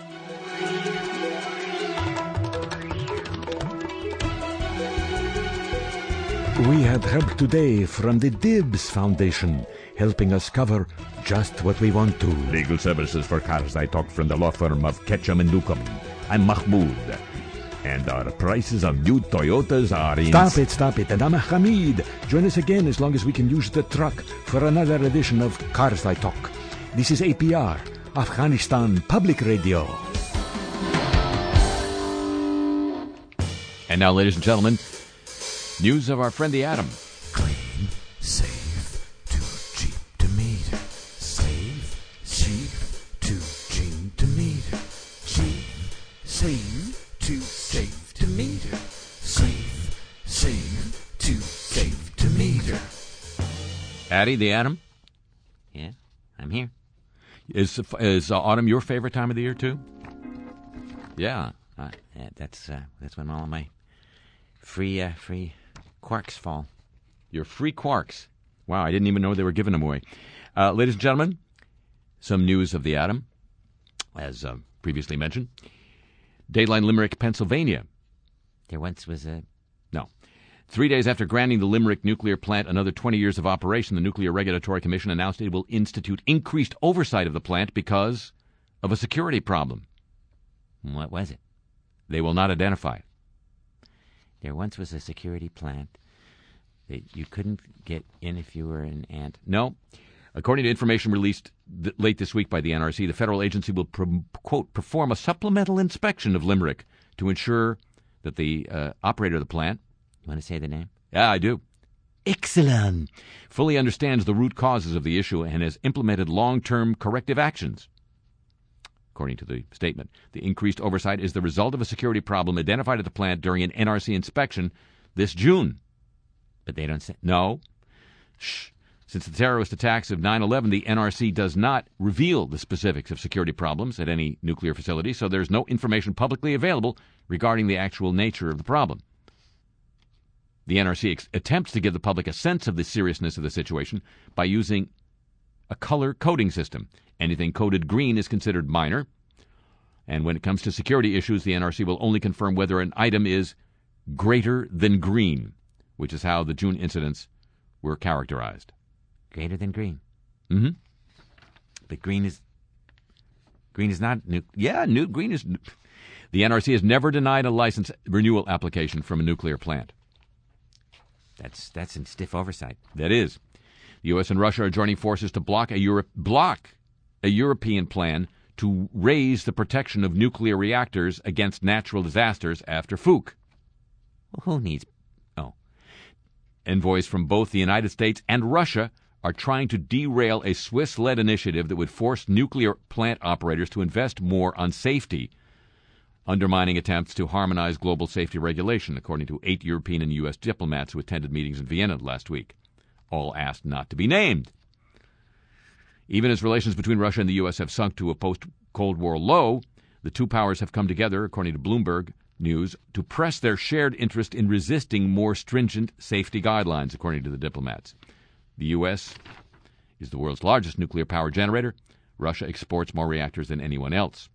We had help today from the Dibs Foundation, helping us cover just what we want to. Legal services for Cars I Talk from the law firm of Ketchum and Newcomb. I'm Mahmoud. And our prices on new Toyotas are in... Stop it. And I'm Hamid. Join us again as long as we can use the truck for another edition of Cars I Talk. This is APR, Afghanistan Public Radio. And now, ladies and gentlemen, news of our friend the Atom. Clean, safe, too cheap to meter. Safe, cheap, too cheap to meter. Cheap, safe, too safe to meter. Safe, too safe to meter. Addie, the Atom? Yeah, I'm here. Is autumn your favorite time of the year, too? Yeah. That's when all of my Free quarks fall. Your free quarks. Wow, I didn't even know they were giving them away. Ladies and gentlemen, some news of the atom, as previously mentioned. Dateline Limerick, Pennsylvania. There once was a... No. 3 days after granting the Limerick nuclear plant another 20 years of operation, the Nuclear Regulatory Commission announced it will institute increased oversight of the plant because of a security problem. What was it? They will not identify it. There once was a security plant that you couldn't get in if you were an ant. No. According to information released late this week by the NRC, the federal agency will, quote, perform a supplemental inspection of Limerick to ensure that the operator of the plant... You want to say the name? Yeah, I do. Excellent. Fully understands the root causes of the issue and has implemented long-term corrective actions. According to the statement, the increased oversight is the result of a security problem identified at the plant during an NRC inspection this June. But they don't say... No. Shh. Since the terrorist attacks of 9/11, the NRC does not reveal the specifics of security problems at any nuclear facility, so there's no information publicly available regarding the actual nature of the problem. The NRC attempts to give the public a sense of the seriousness of the situation by using a color coding system. Anything coded green is considered minor, and when it comes to security issues, the NRC will only confirm whether an item is greater than green, which is how the June incidents were characterized. Greater than green. Mm-hmm. But green is not... green is... The NRC has never denied a license renewal application from a nuclear plant. That's in stiff oversight. That is. The U.S. and Russia are joining forces to block a European plan to raise the protection of nuclear reactors against natural disasters after Fukushima. Who needs... Envoys from both the United States and Russia are trying to derail a Swiss-led initiative that would force nuclear plant operators to invest more on safety, undermining attempts to harmonize global safety regulation, according to 8 European and U.S. diplomats who attended meetings in Vienna last week, all asked not to be named. Even as relations between Russia and the U.S. have sunk to a post-Cold War low, the two powers have come together, according to Bloomberg News, to press their shared interest in resisting more stringent safety guidelines, according to the diplomats. The U.S. is the world's largest nuclear power generator. Russia exports more reactors than anyone else.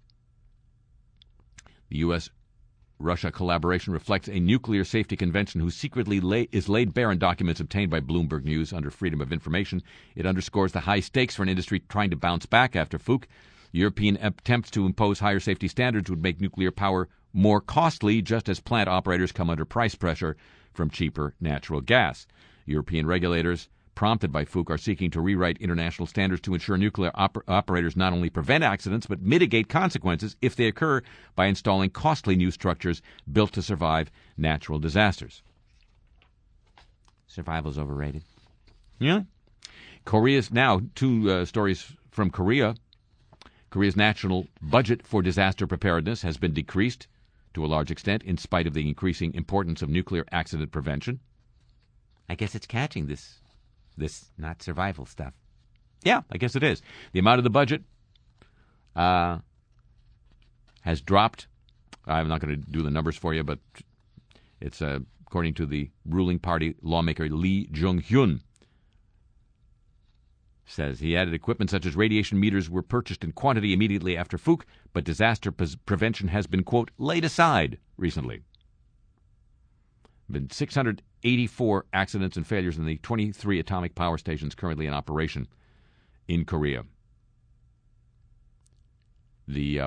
The U.S.-Russia collaboration reflects a nuclear safety convention whose secretly is laid bare in documents obtained by Bloomberg News under Freedom of Information. It underscores the high stakes for an industry trying to bounce back after Fukushima. European attempts to impose higher safety standards would make nuclear power more costly, just as plant operators come under price pressure from cheaper natural gas. European regulators, prompted by Fukushima, are seeking to rewrite international standards to ensure nuclear operators not only prevent accidents but mitigate consequences if they occur by installing costly new structures built to survive natural disasters. Survival's overrated. Yeah. Korea's now, two stories from Korea. Korea's national budget for disaster preparedness has been decreased to a large extent in spite of the increasing importance of nuclear accident prevention. I guess it's catching this not survival stuff. Yeah, I guess it is. The amount of the budget has dropped. I'm not going to do the numbers for you, but it's according to the ruling party lawmaker Lee Jung-hyun. Says he added equipment such as radiation meters were purchased in quantity immediately after Fukushima, but disaster prevention has been, quote, laid aside recently. Been 684 accidents and failures in the 23 atomic power stations currently in operation in Korea. The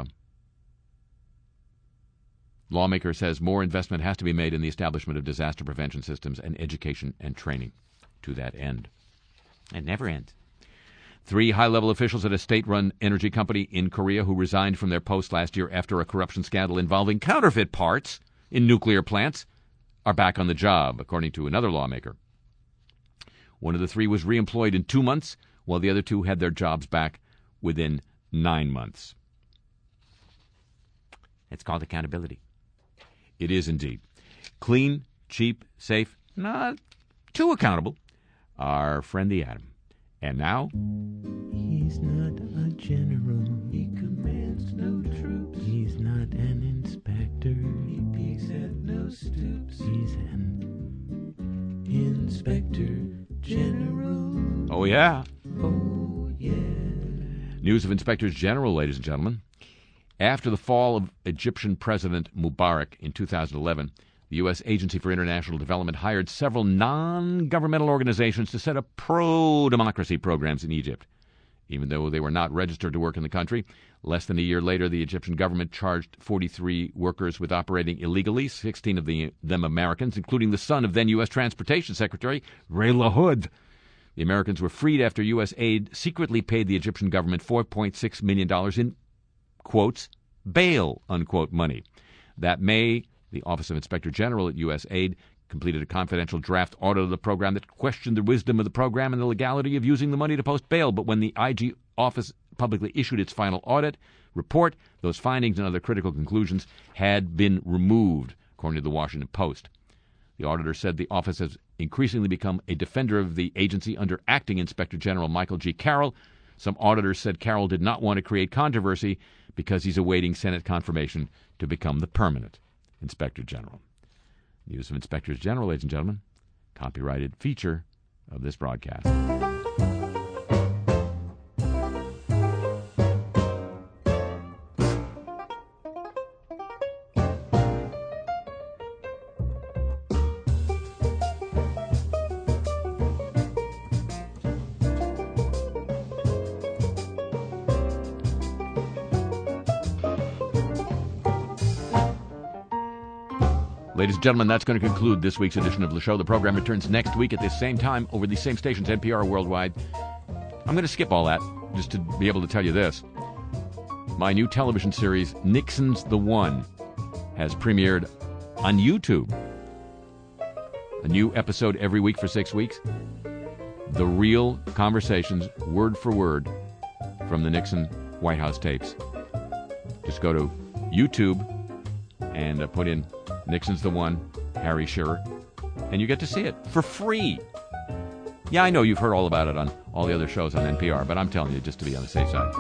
lawmaker says more investment has to be made in the establishment of disaster prevention systems and education and training to that end. It never ends. 3 high-level officials at a state-run energy company in Korea who resigned from their posts last year after a corruption scandal involving counterfeit parts in nuclear plants are back on the job, according to another lawmaker. One of the 3 was reemployed in 2 months, while the other 2 had their jobs back within 9 months. It's called accountability. It is indeed. Clean, cheap, safe, not too accountable. Our friend the atom. And now... He's not a general. He commands no troops. He's not an inspector. He peeks at no stoops. He's an inspector general. Oh, yeah. Oh, yeah. News of inspectors general, ladies and gentlemen. After the fall of Egyptian President Mubarak in 2011, the U.S. Agency for International Development hired several non-governmental organizations to set up pro-democracy programs in Egypt. Even though they were not registered to work in the country, less than a year later, the Egyptian government charged 43 workers with operating illegally, 16 of them Americans, including the son of then U.S. Transportation Secretary Ray LaHood. The Americans were freed after U.S. aid secretly paid the Egyptian government $4.6 million in, quotes, bail, unquote, money. That May, the Office of Inspector General at U.S. Aid completed a confidential draft audit of the program that questioned the wisdom of the program and the legality of using the money to post bail. But when the IG office publicly issued its final audit report, those findings and other critical conclusions had been removed, according to the Washington Post. The auditor said the office has increasingly become a defender of the agency under Acting Inspector General Michael G. Carroll. Some auditors said Carroll did not want to create controversy because he's awaiting Senate confirmation to become the permanent Inspector General. News of Inspectors General, ladies and gentlemen. Copyrighted feature of this broadcast. Ladies and gentlemen, that's going to conclude this week's edition of the show. The program returns next week at this same time over these same stations, NPR Worldwide. I'm going to skip all that just to be able to tell you this. My new television series, Nixon's the One, has premiered on YouTube. A new episode every week for 6 weeks. The real conversations, word for word, from the Nixon White House tapes. Just go to YouTube and put in Nixon's the One, Harry Shearer, and you get to see it for free. Yeah, I know you've heard all about it on all the other shows on NPR, but I'm telling you just to be on the safe side.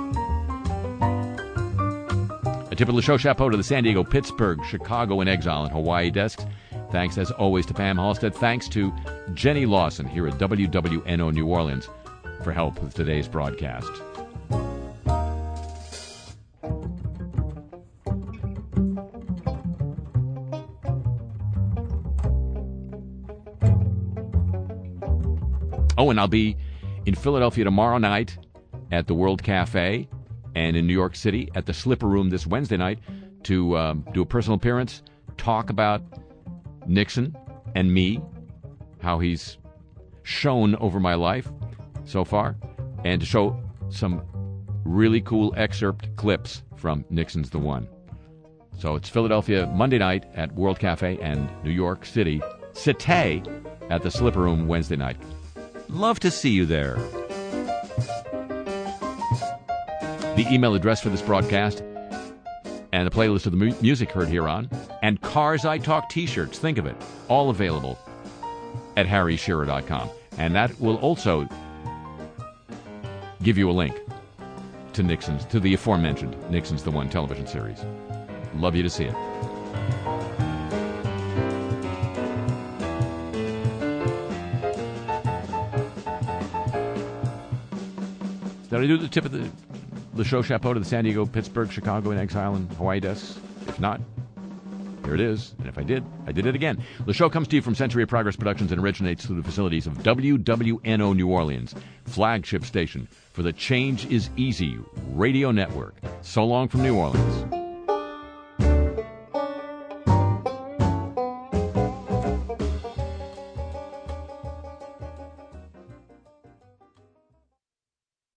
A tip of the show chapeau to the San Diego, Pittsburgh, Chicago, and Exile and Hawaii desks. Thanks, as always, to Pam Halstead. Thanks to Jenny Lawson here at WWNO New Orleans for help with today's broadcast. Oh, and I'll be in Philadelphia tomorrow night at the World Cafe and in New York City at the Slipper Room this Wednesday night to do a personal appearance, talk about Nixon and me, how he's shone over my life so far, and to show some really cool excerpt clips from Nixon's the One. So it's Philadelphia Monday night at World Cafe and New York City, Cité at the Slipper Room Wednesday night. Love to see you there. The email address for this broadcast and the playlist of the music heard here on, and Cars I Talk t-shirts, think of it, all available at harryshearer.com. And that will also give you a link to the aforementioned Nixon's the One television series. Love you to see it. Did I do the tip of the show chapeau to the San Diego, Pittsburgh, Chicago, and Exile and Hawaii desks? If not, here it is. And if I did it again. The show comes to you from Century of Progress Productions and originates through the facilities of WWNO New Orleans, flagship station for the Change is Easy radio network. So long from New Orleans.